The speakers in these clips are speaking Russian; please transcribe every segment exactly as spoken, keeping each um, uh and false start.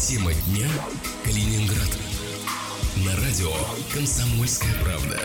Тема дня Калининград. На радио «Комсомольская правда».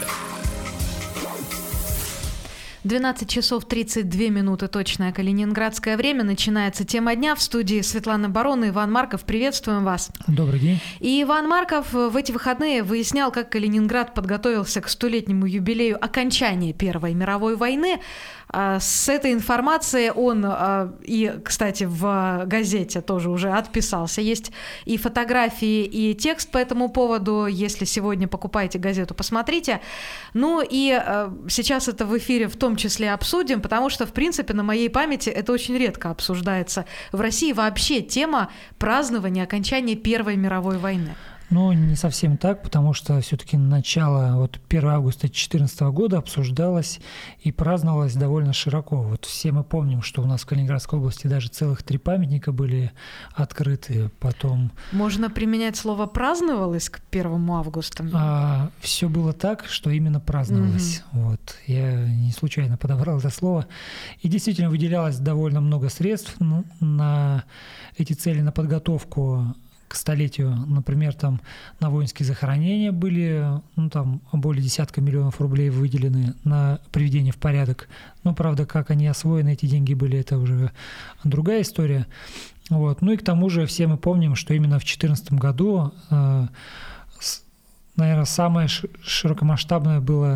двенадцать часов тридцать две минуты, точное калининградское время. Начинается тема дня. В студии Светлана Барон и Иван Марков. Приветствуем вас. Добрый день. И Иван Марков в эти выходные выяснял, как Калининград подготовился к столетнему юбилею окончания Первой мировой войны. С этой информацией он, и, кстати, в газете тоже уже отписался. Есть и фотографии, и текст по этому поводу. Если сегодня покупаете газету, посмотрите. Ну и сейчас это в эфире в том числе обсудим, потому что, в принципе, на моей памяти это очень редко обсуждается. В России вообще тема празднования окончания Первой мировой войны. Ну, не совсем так, потому что все-таки начало вот первого августа две тысячи четырнадцатого года обсуждалось и праздновалось довольно широко. Вот все мы помним, что у нас в Калининградской области даже целых три памятника были открыты. Потом... Можно применять слово «праздновалось» к первому августа? А, все было так, что именно праздновалось. Угу. Вот. Я не случайно подобрал это слово. И действительно выделялось довольно много средств на эти цели, на подготовку к столетию. Например, там на воинские захоронения были, ну, там более десятка миллионов рублей выделены на приведение в порядок. Но, правда, как они освоены, эти деньги были, это уже другая история. Вот. Ну и к тому же все мы помним, что именно в две тысячи четырнадцатом году, э, с, наверное, самое широкомасштабное было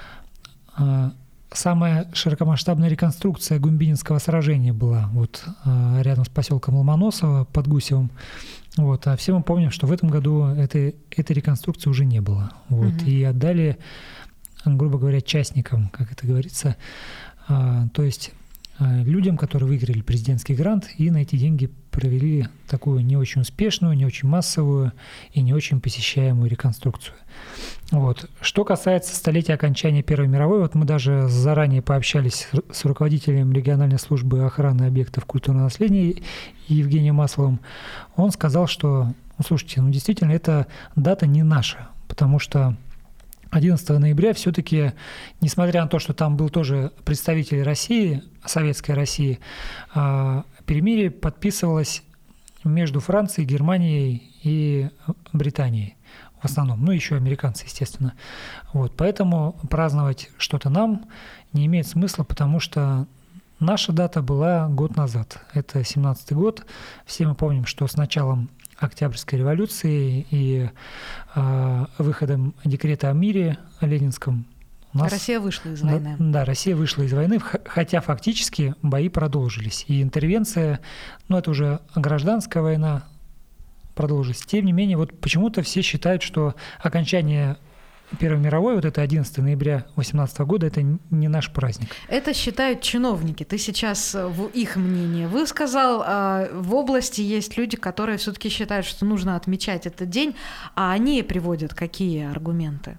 э, самая широкомасштабная реконструкция Гумбининского сражения была вот э, рядом с поселком Ломоносово под Гусевым. Вот. А все мы помним, что в этом году этой, этой реконструкции уже не было. Вот. Угу. И отдали, грубо говоря, частникам, как это говорится, э, то есть э, людям, которые выиграли президентский грант и на эти деньги провели такую не очень успешную, не очень массовую и не очень посещаемую реконструкцию. Вот. Что касается столетия окончания Первой мировой, вот мы даже заранее пообщались с руководителем региональной службы охраны объектов культурного наследия Евгением Масловым. Он сказал, что, ну, слушайте, ну действительно, эта дата не наша, потому что одиннадцатого ноября все-таки, несмотря на то, что там был тоже представитель России, Советской России, перемирие подписывалось между Францией, Германией и Британией в основном, ну еще американцы, естественно. Вот, поэтому праздновать что-то нам не имеет смысла, потому что наша дата была год назад, это семнадцатый год. Все мы помним, что с началом Октябрьской революции и э, выходом декрета о мире о ленинском у нас, Россия вышла из войны. Да, да, Россия вышла из войны, хотя фактически бои продолжились. И интервенция, ну это уже гражданская война, продолжилась. Тем не менее, вот почему-то все считают, что окончание Первой мировой, вот это одиннадцатого ноября две тысячи восемнадцатого года, это не наш праздник. Это считают чиновники. Ты сейчас в их мнение высказал. В области есть люди, которые все-таки считают, что нужно отмечать этот день, а они приводят какие аргументы?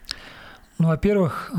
Ну, во-первых,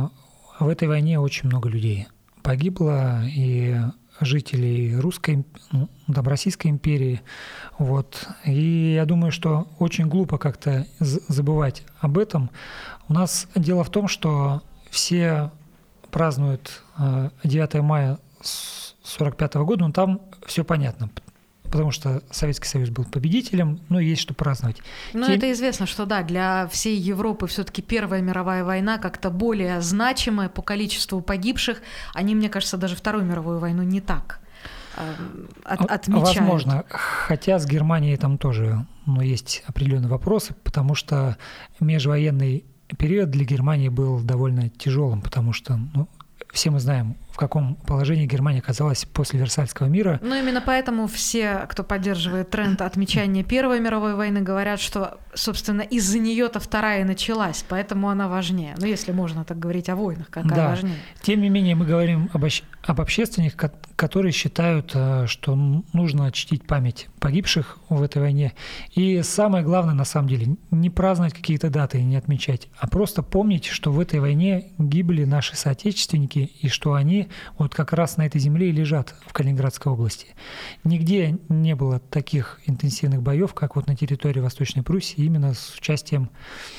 в этой войне очень много людей погибло, и жителей русской, ну, там, Российской империи. Вот. И я думаю, что очень глупо как-то забывать об этом. У нас дело в том, что все празднуют девятого мая сорок пятого года, но там все понятно, потому что Советский Союз был победителем, но есть что праздновать. Но Тем... это известно, что да, для всей Европы все-таки Первая мировая война как-то более значимая по количеству погибших. Они, мне кажется, даже Вторую мировую войну не так э, от, отмечают. Возможно, хотя с Германией там тоже, ну, есть определенные вопросы, потому что межвоенный период для Германии был довольно тяжелым, потому что, ну, все мы знаем, в каком положении Германия оказалась после Версальского мира. Но именно поэтому все, кто поддерживает тренд отмечания Первой мировой войны, говорят, что, собственно, из-за нее-то Вторая началась, поэтому она важнее. Ну, если можно так говорить о войнах, какая да. важнее. Тем не менее, мы говорим об, об общественниках, которые считают, что нужно чтить память погибших в этой войне. И самое главное, на самом деле, не праздновать какие-то даты и не отмечать, а просто помнить, что в этой войне гибли наши соотечественники и что они вот как раз на этой земле и лежат в Калининградской области. Нигде не было таких интенсивных боев, как вот на территории Восточной Пруссии, именно с участием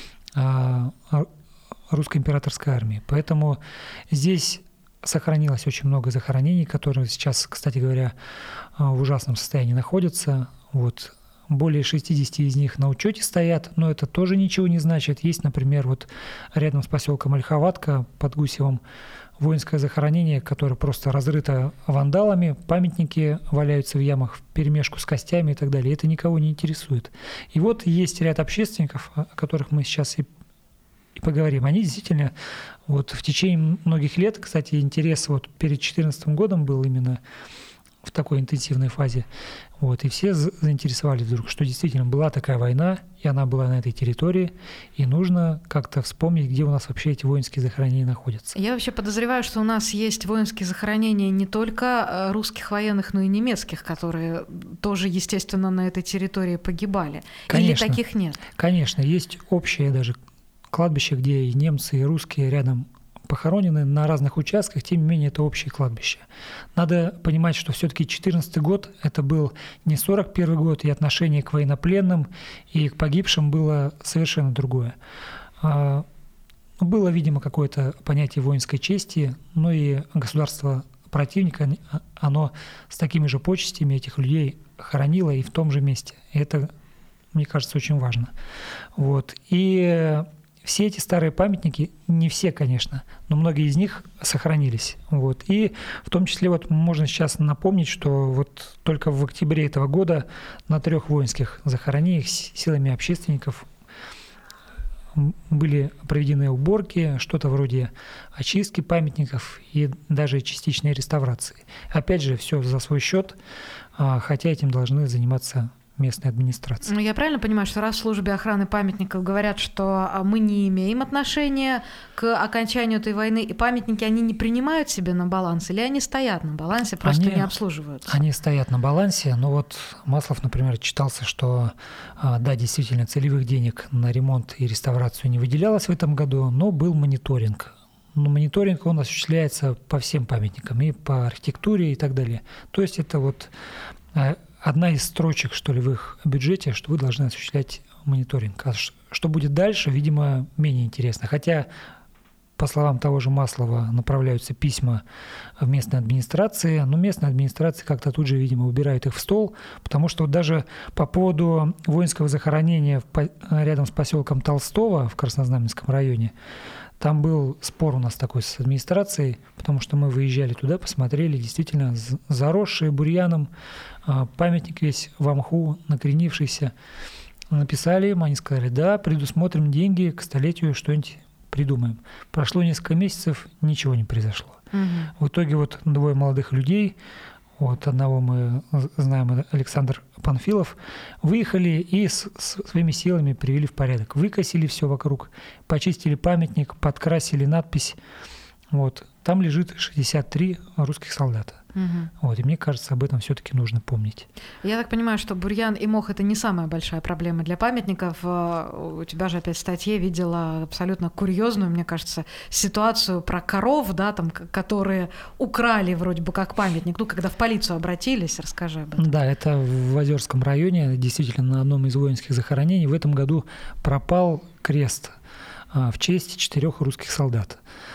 а, русской императорской армии. Поэтому здесь сохранилось очень много захоронений, которые сейчас, кстати говоря, в ужасном состоянии находятся. Вот. более шестьдесят из них на учете стоят, но это тоже ничего не значит. Есть, например, вот рядом с поселком Ольховатка под Гусевым воинское захоронение, которое просто разрыто вандалами, памятники валяются в ямах вперемешку с костями и так далее. Это никого не интересует. И вот есть ряд общественников, о которых мы сейчас и, и поговорим. Они действительно вот в течение многих лет, кстати, интерес вот перед две тысячи четырнадцатым годом был именно в такой интенсивной фазе. Вот, и все заинтересовались вдруг, что действительно была такая война, и она была на этой территории, и нужно как-то вспомнить, где у нас вообще эти воинские захоронения находятся. Я вообще подозреваю, что у нас есть воинские захоронения не только русских военных, но и немецких, которые тоже, естественно, на этой территории погибали. Конечно, или таких нет? Конечно, есть общее даже кладбище, где и немцы, и русские рядом похоронены на разных участках, тем не менее это общее кладбище. Надо понимать, что все-таки четырнадцатый год это был не сорок первый год, и отношение к военнопленным и к погибшим было совершенно другое. Было, видимо, какое-то понятие воинской чести, но и государство противника, оно с такими же почестями этих людей хоронило и в том же месте. И это, мне кажется, очень важно. Вот. И все эти старые памятники, не все, конечно, но многие из них сохранились. Вот. И в том числе вот можно сейчас напомнить, что вот только в октябре этого года на трех воинских захоронениях силами общественников были проведены уборки, что-то вроде очистки памятников и даже частичной реставрации. Опять же, все за свой счет, хотя этим должны заниматься местной администрации. Ну, я правильно понимаю, что раз в службе охраны памятников говорят, что мы не имеем отношения к окончанию этой войны, и памятники они не принимают себе на баланс, или они стоят на балансе, просто они, не обслуживаются? Они стоят на балансе, но вот Маслов, например, читался, что да, действительно, целевых денег на ремонт и реставрацию не выделялось в этом году, но был мониторинг. Но мониторинг, он осуществляется по всем памятникам, и по архитектуре и так далее. То есть это вот одна из строчек, что ли, в их бюджете, что вы должны осуществлять мониторинг. А что будет дальше, видимо, менее интересно. Хотя, по словам того же Маслова, направляются письма в местной администрации, но местная администрация как-то тут же, видимо, убирает их в стол, потому что вот даже по поводу воинского захоронения рядом с поселком Толстого в Краснознаменском районе, там был спор у нас такой с администрацией, потому что мы выезжали туда, посмотрели, действительно заросший бурьяном, памятник весь в мху, накренившийся. Написали им, они сказали, да, предусмотрим деньги, к столетию что-нибудь придумаем. Прошло несколько месяцев, ничего не произошло. Угу. В итоге вот двое молодых людей, вот одного мы знаем, Александр Панфилов, выехали и с, с своими силами привели в порядок. Выкосили все вокруг, почистили памятник, подкрасили надпись. Вот. Там лежит шестьдесят три русских солдата. Угу. Вот. И мне кажется, об этом все-таки нужно помнить. Я так понимаю, что бурьян и мох — это не самая большая проблема для памятников. У тебя же опять в статье видела абсолютно курьезную, мне кажется, ситуацию про коров, да, там, которые украли вроде бы как памятник. Ну, когда в полицию обратились, расскажи об этом. Да, это в Озерском районе, действительно, на одном из воинских захоронений в этом году пропал крест в честь четырех русских солдат.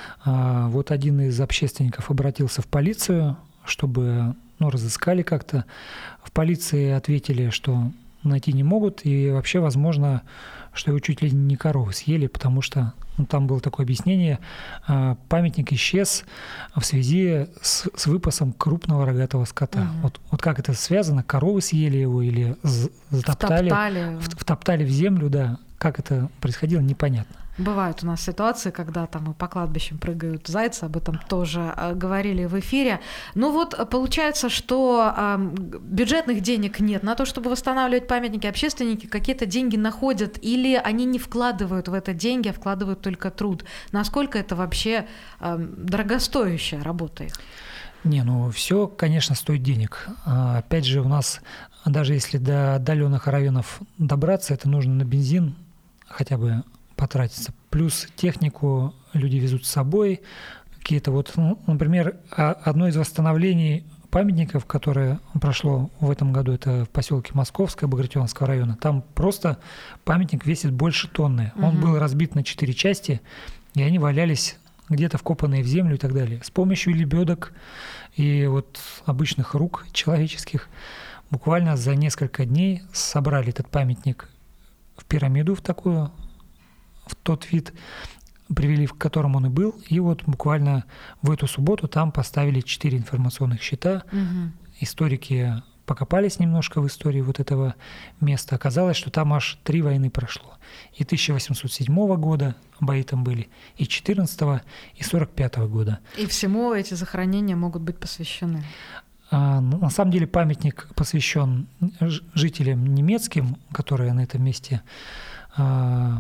Вот один из общественников обратился в полицию, чтобы, ну, разыскали как-то. В полиции ответили, что найти не могут, и вообще возможно, что его чуть ли не коровы съели, потому что, ну, там было такое объяснение, памятник исчез в связи с, с выпасом крупного рогатого скота. Угу. Вот, вот как это связано? Коровы съели его или затоптали, втоптали. втоптали в землю, да. Как это происходило, непонятно. Бывают у нас ситуации, когда там и по кладбищам прыгают зайцы, об этом тоже э, говорили в эфире. Ну вот получается, что э, бюджетных денег нет на то, чтобы восстанавливать памятники. Общественники какие-то деньги находят, или они не вкладывают в это деньги, а вкладывают только труд. Насколько это вообще э, дорогостоящая работа их? Не, ну все, конечно, стоит денег. А, опять же, у нас, даже если до отдаленных районов добраться, это нужно на бензин хотя бы потратиться. Плюс технику люди везут с собой. Какие-то вот, ну, например, одно из восстановлений памятников, которое прошло в этом году, это в поселке Московское Багратионовского района. Там просто памятник весит больше тонны. Он угу. был разбит на четыре части, и они валялись где-то вкопанные в землю и так далее. С помощью лебедок и вот обычных рук человеческих буквально за несколько дней собрали этот памятник в пирамиду, в такую, в тот вид, привели, в котором он и был. И вот буквально в эту субботу там поставили четыре информационных щита. Угу. Историки покопались немножко в истории вот этого места. Оказалось, что там аж три войны прошло. И тысяча восемьсот седьмого года бои там были, и четырнадцатого, и сорок пятого года. И всему эти захоронения могут быть посвящены? А, на самом деле памятник посвящен жителям немецким, которые на этом месте... А,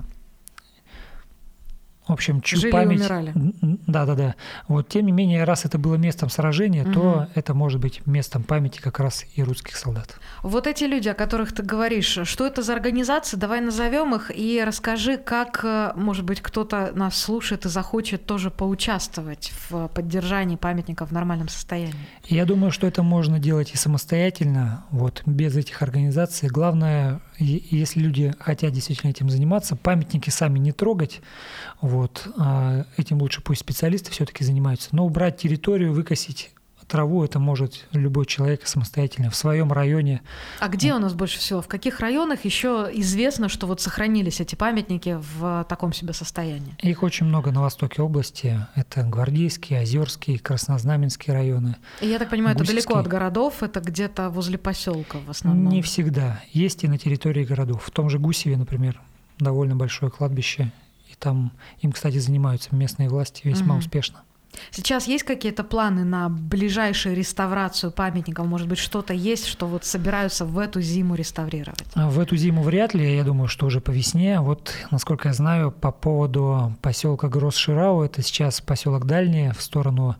в общем, чью жили память... и умирали. Да-да-да. Вот, тем не менее, раз это было местом сражения, угу. то это может быть местом памяти как раз и русских солдат. Вот эти люди, о которых ты говоришь, что это за организации? Давай назовем их и расскажи, как, может быть, кто-то нас слушает и захочет тоже поучаствовать в поддержании памятника в нормальном состоянии. Я думаю, что это можно делать и самостоятельно, вот, без этих организаций. Главное, если люди хотят действительно этим заниматься, памятники сами не трогать. Вот. А этим лучше пусть специалисты все-таки занимаются. Но убрать территорию, выкосить траву, это может любой человек самостоятельно в своем районе. А где у нас больше всего? В каких районах еще известно, что вот сохранились эти памятники в таком себе состоянии? Их очень много на востоке области. Это Гвардейские, Озерские, Краснознаменские районы. И я так понимаю, Гусевские. Это далеко от городов, это где-то возле поселка в основном? Не всегда. Есть и на территории городов. В том же Гусеве, например, довольно большое кладбище. И там им, кстати, занимаются местные власти весьма угу. успешно. Сейчас есть какие-то планы на ближайшую реставрацию памятников? Может быть, что-то есть, что вот собираются в эту зиму реставрировать? В эту зиму вряд ли, я думаю, что уже по весне. Вот, насколько я знаю, по поводу поселка Гросс-Ширау, это сейчас поселок дальний, в сторону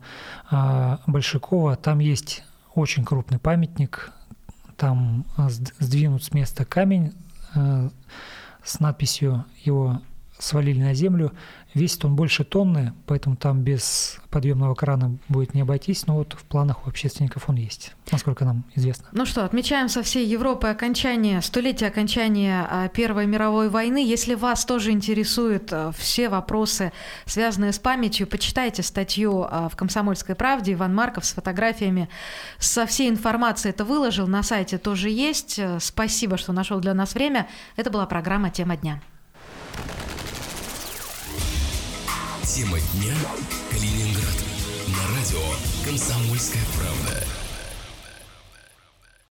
э, Большакова, там есть очень крупный памятник, там сдвинут с места камень э, с надписью, его свалили на землю. Весит он больше тонны, поэтому там без подъемного крана будет не обойтись, но вот в планах у общественников он есть, насколько нам известно. Ну что, отмечаем со всей Европой окончание, столетие окончания Первой мировой войны. Если вас тоже интересуют все вопросы, связанные с памятью, почитайте статью в «Комсомольской правде». Иван Марков с фотографиями, со всей информацией это выложил, на сайте тоже есть. Спасибо, что нашел для нас время. Это была программа «Тема дня». Тема дня. Калининград. На радио «Комсомольская правда».